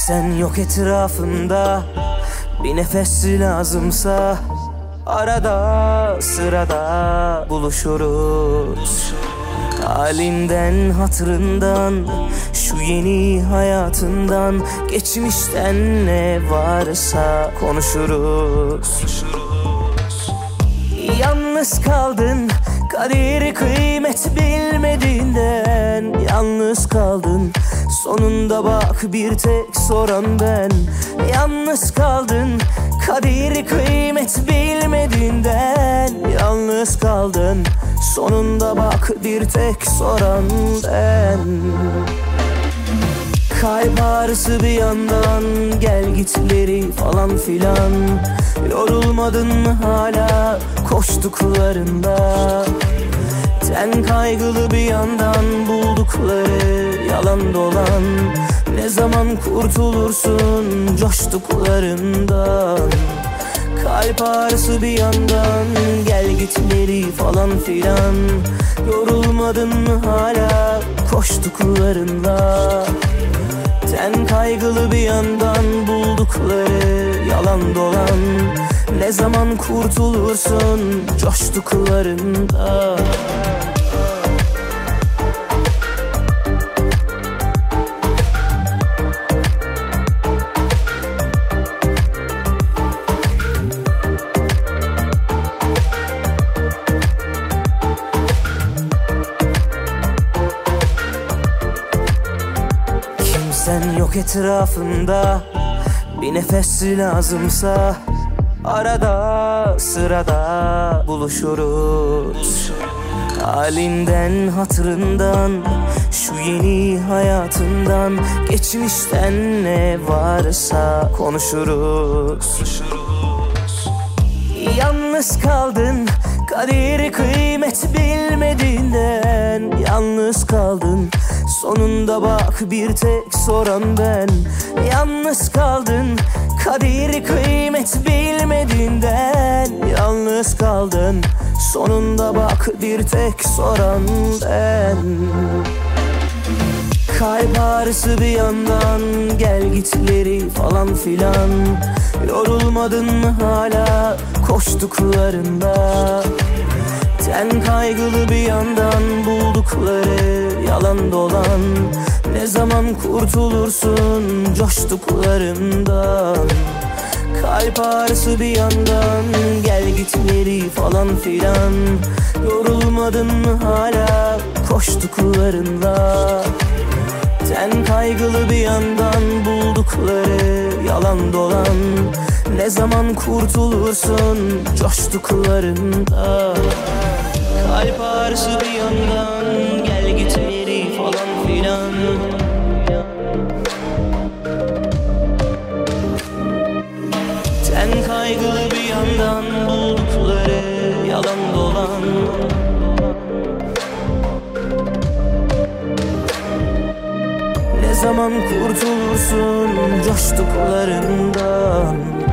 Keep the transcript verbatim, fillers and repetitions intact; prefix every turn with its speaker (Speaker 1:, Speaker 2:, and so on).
Speaker 1: Kimsen yok etrafında, bir nefes lazımsa arada sırada buluşuruz. Halinden hatırından, şu yeni hayatından, geçmişten ne varsa konuşuruz. Yalnız kaldın, kadir kıymet bilmediğinden. Yalnız kaldın, sonunda bak bir tek soran ben. Yalnız kaldın, kadir kıymet bilmediğinden. Yalnız kaldın, sonunda bak bir tek soran ben. Kalp ağrısı bir yandan, gel gitleri falan filan. Yorulmadın mı hala koştuklarında? Ten kaygılı bir yandan, buldukları yalan dolan. Ne zaman kurtulursun coştuklarından? Kalp ağrısı bir yandan, gel gitleri falan filan. Yorulmadın mı hala koştuklarında? Ten kaygılı bir yandan, buldukları yalan dolan. Ne zaman kurtulursun coştuklarında? Sen yok etrafında, bir nefes lazımsa arada sırada buluşuruz. Halinden hatırından, şu yeni hayatından, geçmişten ne varsa konuşuruz. Yalnız kaldın, kadir kıymet bilmediğinden. Yalnız kaldın, sonunda bak bir tek soran ben. Yalnız kaldın, kadir kıymet bilmediğinden. Yalnız kaldın, sonunda bak bir tek soran ben. Kalp ağrısı bir yandan, gel gitleri falan filan. Yorulmadın mı hala koştuklarında? Ten kaygılı bir yandan, buldukları yalan dolan. Ne zaman kurtulursun coştuklarından? Kalp ağrısı bir yandan, gel gitleri falan filan. Yorulmadın mı hala koştuklarında? Ten kaygılı bir yandan, buldukları yalan dolan. Ne zaman kurtulursun coştuklarında? Kalp ağrısı bir yandan, gel gitleri falan filan. Ten kaygılı bir yandan, buldukları yalan dolan. Ne zaman kurtulursun coştuklarından?